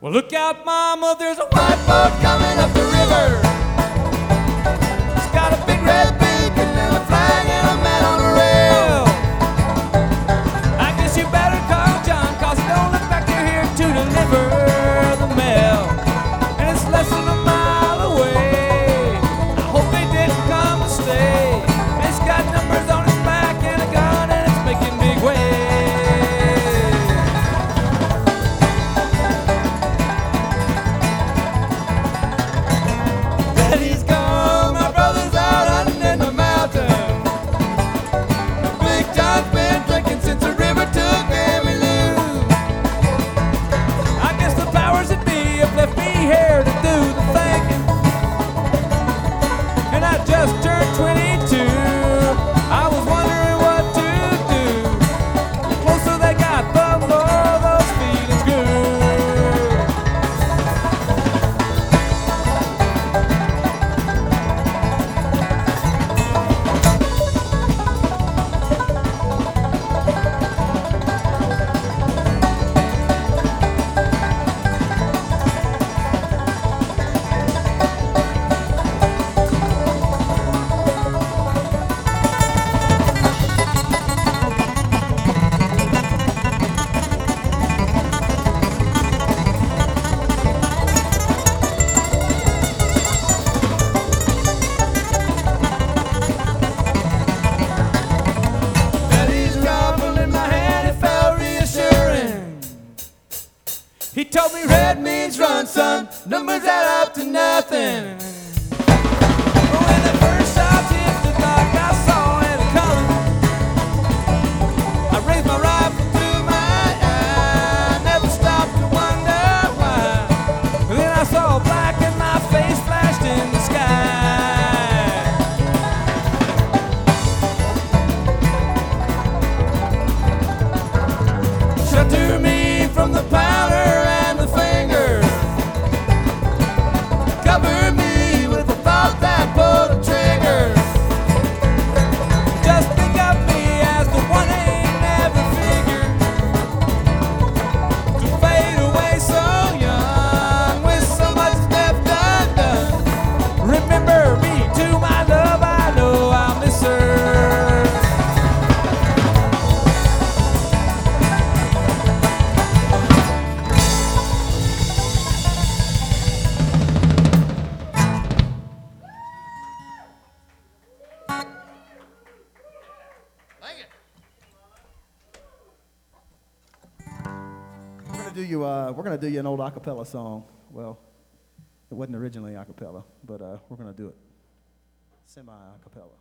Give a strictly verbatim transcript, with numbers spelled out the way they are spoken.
Well, look out, mama, there's a white boat coming up the river. It's got a big red beacon and a flag and a man on a rail. I guess you better call John, cause it don't look like they're here to deliver the mail. And it's less than a mile away. I hope they didn't come to stay. It's got numbers on its back and a gun and it's making big waves. He's gone, my brother's out hunting in the mountain. Big John's been drinking since the river took Emmylou. I guess the powers that be have left me here to do the thinking. And I just turned twenty-two. I was wondering what to do. The closer they got, the more those feelings grew. He told me red means run, son. Numbers add up to nothing. When the first shots hit the dark, I saw it coming. I raised my rifle to my eye, never stopped to wonder why. Then I saw black and my face flashed in the sky. Shut to me from the powder. Cover me with the thought that pulled the trigger. Just think of me as the one ain't never figured to fade away so young with so much left undone. Remember me to my love, I know I'll miss her. We're gonna do you. Uh, we're gonna do you an old acapella song. Well, it wasn't originally acapella, but uh, we're gonna do it semi acapella.